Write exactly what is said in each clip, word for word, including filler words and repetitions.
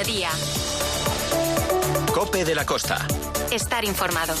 mediodía. COPE de la Costa. Estar informado.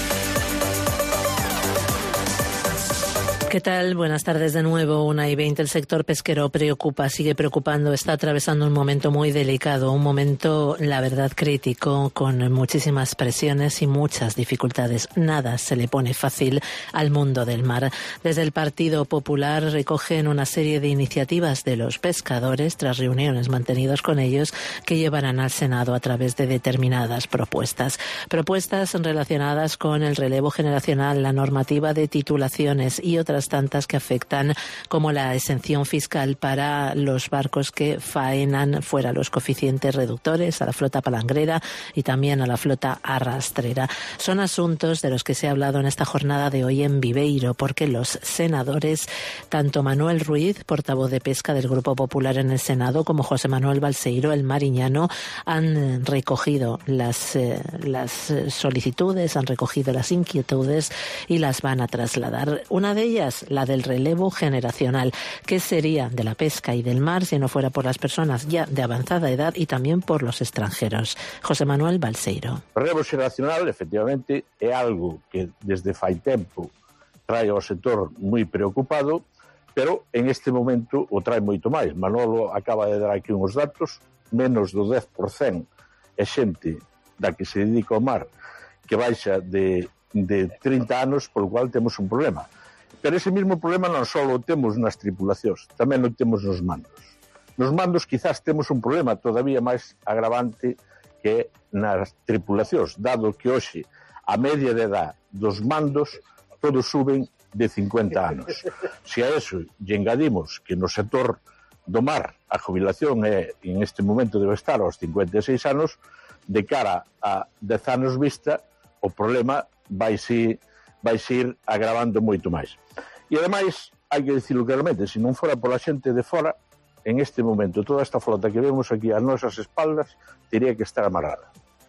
¿Qué tal? Buenas tardes de nuevo. Una y veinte. El sector pesquero preocupa, sigue preocupando, está atravesando un momento muy delicado, un momento, la verdad, crítico, con muchísimas presiones y muchas dificultades. Nada se le pone fácil al mundo del mar. Desde el Partido Popular recogen una serie de iniciativas de los pescadores, tras reuniones mantenidas con ellos, que llevarán al Senado a través de determinadas propuestas. Propuestas relacionadas con el relevo generacional, la normativa de titulaciones y otras tantas que afectan, como la exención fiscal para los barcos que faenan fuera los coeficientes reductores, a la flota palangrera y también a la flota arrastrera. Son asuntos de los que se ha hablado en esta jornada de hoy en Viveiro, porque los senadores, tanto Manuel Ruiz, portavoz de pesca del Grupo Popular en el Senado, como José Manuel Balseiro, el mariñano, han recogido las, eh, las solicitudes, han recogido las inquietudes y las van a trasladar. Una de ellas, la del relevo generacional. ¿Qué sería de la pesca y del mar si no fuera por las personas ya de avanzada edad y también por los extranjeros? José Manuel Balseiro. O relevo xeracional, efectivamente, é algo que desde fai tempo trae ao sector moi preocupado, pero en este momento o trae moito máis. Manolo acaba de dar aquí uns datos, menos do dez por cento é xente da que se dedica ao mar que baixa de, de trinta anos, polo cual temos un problema. Pero ese mismo problema non só o temos nas tripulacións, tamén o temos nos mandos. Nos mandos quizás temos un problema todavía máis agravante que nas tripulacións, dado que hoxe a media de edad dos mandos todos suben de cincuenta anos. Se a eso lle engadimos que no sector do mar a jubilación é, en este momento debe estar aos cincuenta e seis anos, de cara a dez anos vista, o problema vai ser vai ser agravando moito máis. E ademais, hai que dicirlo claramente, se non fora pola xente de fora, en este momento toda esta flota que vemos aquí ás nosas espaldas teria que estar amarrada.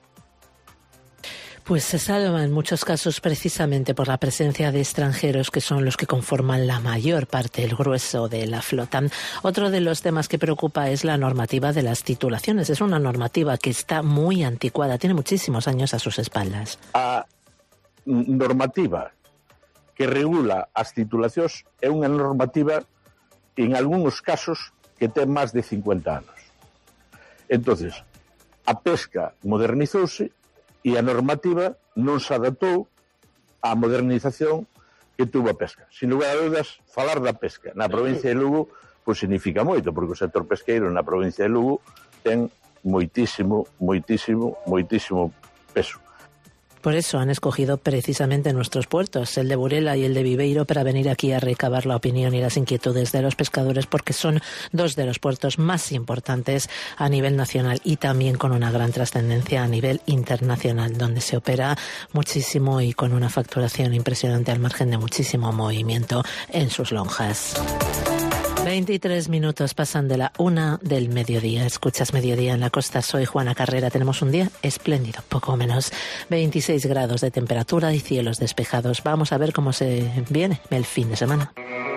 Pues se salva en muchos casos precisamente por la presencia de extranjeros, que son los que conforman la mayor parte, el grueso de la flota. Otro de los temas que preocupa es la normativa de las titulaciones. Es una normativa que está muy anticuada, tiene muchísimos años a sus espaldas. A normativa que regula as titulacións é unha normativa en algúns casos que ten máis de cincuenta anos. Entonces, a pesca modernizouse e a normativa non se adaptou á modernización que tuvo a pesca. Sin lugar a dúdas, falar da pesca na provincia de Lugo pois significa moito, porque o sector pesqueiro na provincia de Lugo ten moitísimo, moitísimo, moitísimo peso. Por eso han escogido precisamente nuestros puertos, el de Burela y el de Viveiro, para venir aquí a recabar la opinión y las inquietudes de los pescadores, porque son dos de los puertos más importantes a nivel nacional y también con una gran trascendencia a nivel internacional, donde se opera muchísimo y con una facturación impresionante al margen de muchísimo movimiento en sus lonjas. veintitrés minutos pasan de la una del mediodía. Escuchas Mediodía en la Costa. Soy Juana Carrera. Tenemos un día espléndido, poco menos veintiséis grados de temperatura y cielos despejados. Vamos a ver cómo se viene el fin de semana.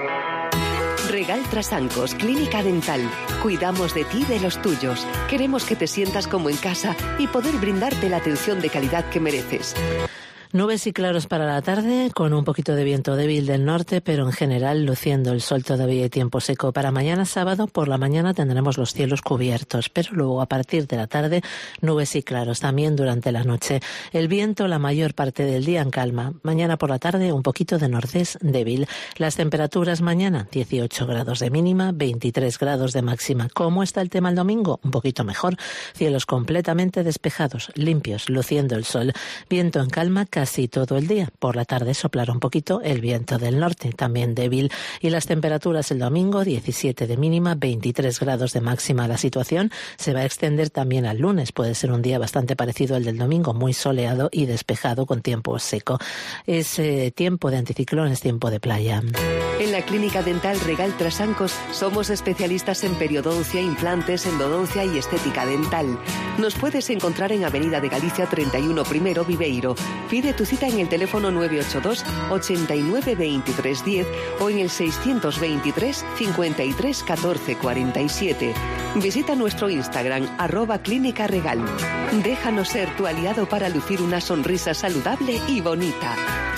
Regal Trasancos, Clínica Dental. Cuidamos de ti y de los tuyos. Queremos que te sientas como en casa y poder brindarte la atención de calidad que mereces. Nubes y claros para la tarde, con un poquito de viento débil del norte, pero en general luciendo el sol todavía y tiempo seco. Para mañana sábado, por la mañana tendremos los cielos cubiertos, pero luego a partir de la tarde, nubes y claros también durante la noche. El viento la mayor parte del día en calma. Mañana por la tarde un poquito de nordés débil. Las temperaturas mañana, dieciocho grados de mínima, veintitrés grados de máxima. ¿Cómo está el tema el domingo? Un poquito mejor. Cielos completamente despejados, limpios, luciendo el sol. Viento en calma casi todo el día. Por la tarde soplará un poquito el viento del norte, también débil. Y las temperaturas el domingo, diecisiete de mínima, veintitrés grados de máxima. La situación se va a extender también al lunes. Puede ser un día bastante parecido al del domingo, muy soleado y despejado con tiempo seco. Es eh, tiempo de anticiclones, tiempo de playa. En la Clínica Dental Regal Trasancos somos especialistas en periodoncia, implantes, endodoncia y estética dental. Nos puedes encontrar en Avenida de Galicia treinta y uno Primero, Viveiro. Pide Pide tu cita en el teléfono nueve ocho dos, ochenta y nueve, veintitrés diez o en el seiscientos veintitrés, cincuenta y tres, catorce, cuarenta y siete. Visita nuestro Instagram, arroba Clínica Regal. Déjanos ser tu aliado para lucir una sonrisa saludable y bonita.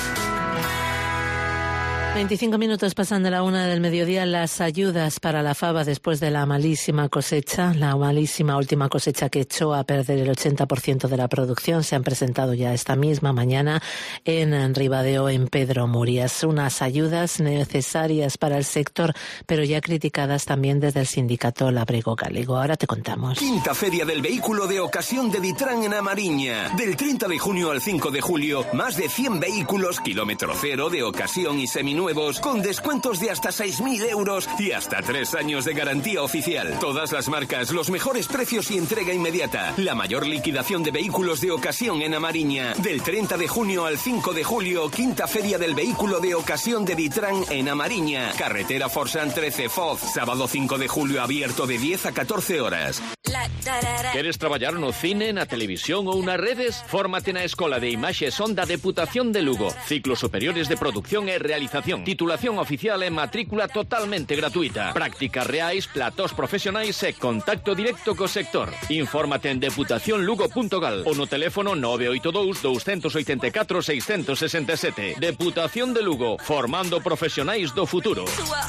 veinticinco minutos pasan de la una del mediodía. Las ayudas para la fava después de la malísima cosecha, la malísima última cosecha que echó a perder el ochenta por ciento de la producción, se han presentado ya esta misma mañana en Ribadeo, en Pedro Murias. Unas ayudas necesarias para el sector, pero ya criticadas también desde el sindicato Labrego Galego. Ahora te contamos. Quinta Feria del Vehículo de Ocasión de Ditran en A Mariña. Del treinta de junio al cinco de julio, más de cien vehículos kilómetro cero de ocasión y seminuevos con descuentos de hasta seis mil euros y hasta tres años de garantía oficial. Todas las marcas, los mejores precios y entrega inmediata. La mayor liquidación de vehículos de ocasión en A Mariña. Del treinta de junio al cinco de julio, Quinta Feria del Vehículo de Ocasión de Ditran en A Mariña. Carretera Forsan trece Foz. Sábado cinco de julio abierto de diez a catorce horas. Queres traballar no cine, na televisión ou nas redes? Fórmate na Escola de Imaxe Son da Deputación de Lugo. Ciclos superiores de producción e realización. Titulación oficial e matrícula totalmente gratuita. Prácticas reais, platós profesionais e contacto directo co sector. Infórmate en deputación lugo punto gal ou no teléfono nove oito dous, dous oito catro, seis seis sete. Deputación de Lugo, formando profesionais do futuro.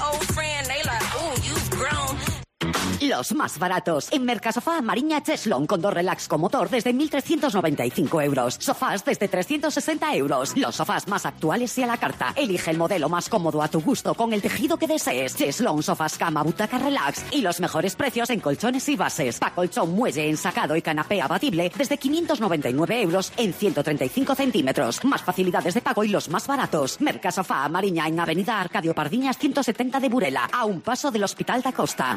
Los más baratos. En Mercasofá Mariña Cheslon con dos relax con motor desde mil trescientos noventa y cinco euros. Sofás desde trescientos sesenta euros. Los sofás más actuales y a la carta. Elige el modelo más cómodo a tu gusto con el tejido que desees. Cheslon, sofás, cama, butaca, relax. Y los mejores precios en colchones y bases. Pa' colchón, muelle, ensacado y canapé abatible desde quinientos noventa y nueve euros en ciento treinta y cinco centímetros. Más facilidades de pago y los más baratos. Mercasofá Mariña en Avenida Arcadio Pardiñas ciento setenta de Burela. A un paso del Hospital da Costa.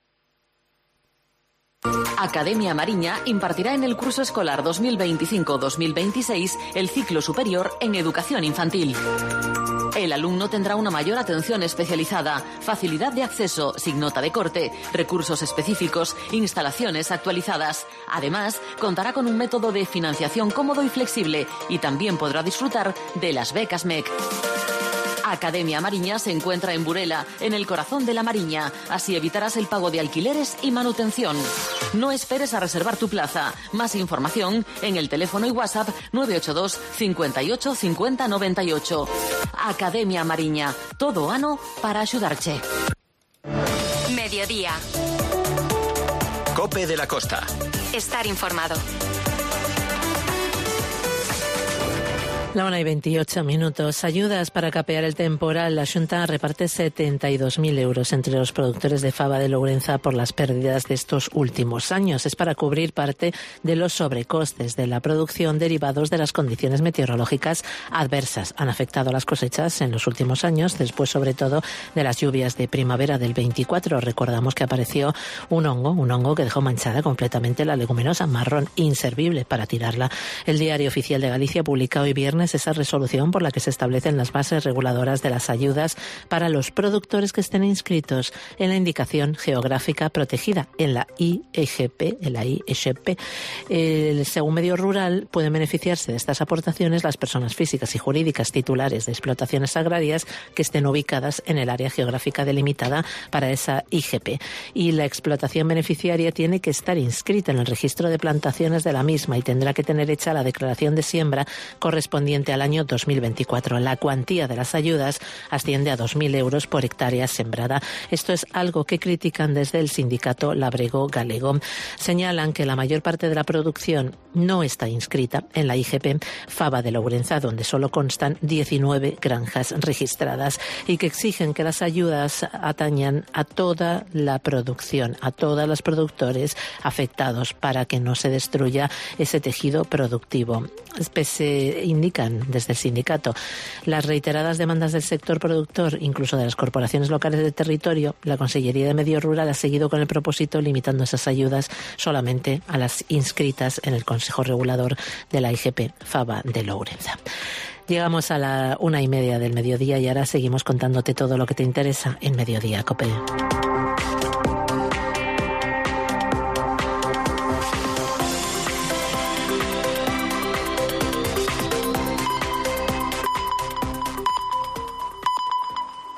Academia Mariña impartirá en el curso escolar dos mil veinticinco dos mil veintiséis el ciclo superior en educación infantil. El alumno tendrá una mayor atención especializada, facilidad de acceso, sin nota de corte, recursos específicos, instalaciones actualizadas. Además, contará con un método de financiación cómodo y flexible y también podrá disfrutar de las becas M E C. Academia Mariña se encuentra en Burela, en el corazón de la Mariña. Así evitarás el pago de alquileres y manutención. No esperes a reservar tu plaza. Más información en el teléfono y WhatsApp nueve ocho dos, cincuenta y ocho, cincuenta, noventa y ocho. Academia Mariña. Todo ano para ayudarte. Mediodía. Cope de la Costa. Estar informado. La una y veintiocho minutos. Ayudas para capear el temporal. La Xunta reparte setenta y dos mil euros entre los productores de fava de Lourenza por las pérdidas de estos últimos años. Es para cubrir parte de los sobrecostes de la producción derivados de las condiciones meteorológicas adversas. Han afectado las cosechas en los últimos años, después sobre todo de las lluvias de primavera del veinticuatro. Recordamos que apareció un hongo, un hongo que dejó manchada completamente la leguminosa marrón, inservible para tirarla. El Diario Oficial de Galicia publica hoy viernes esa resolución por la que se establecen las bases reguladoras de las ayudas para los productores que estén inscritos en la indicación geográfica protegida, en la I E G P, en la I E G P. Eh, según Medio Rural, pueden beneficiarse de estas aportaciones las personas físicas y jurídicas titulares de explotaciones agrarias que estén ubicadas en el área geográfica delimitada para esa I G P. Y la explotación beneficiaria tiene que estar inscrita en el registro de plantaciones de la misma y tendrá que tener hecha la declaración de siembra correspondiente al año dos mil veinticuatro. La cuantía de las ayudas asciende a dos mil euros por hectárea sembrada. Esto es algo que critican desde el sindicato Labrego Galego. Señalan que la mayor parte de la producción no está inscrita en la I G P Fava de Lourenza, donde solo constan diecinueve granjas registradas, y que exigen que las ayudas atañan a toda la producción, a todos los productores afectados, para que no se destruya ese tejido productivo. Se indican desde el sindicato las reiteradas demandas del sector productor, incluso de las corporaciones locales del territorio. La Consellería de Medio Rural ha seguido con el propósito limitando esas ayudas solamente a las inscritas en el Consejo Regulador de la I G P Fava de Lourenza. Llegamos a la una y media del mediodía y ahora seguimos contándote todo lo que te interesa en Mediodía Cope.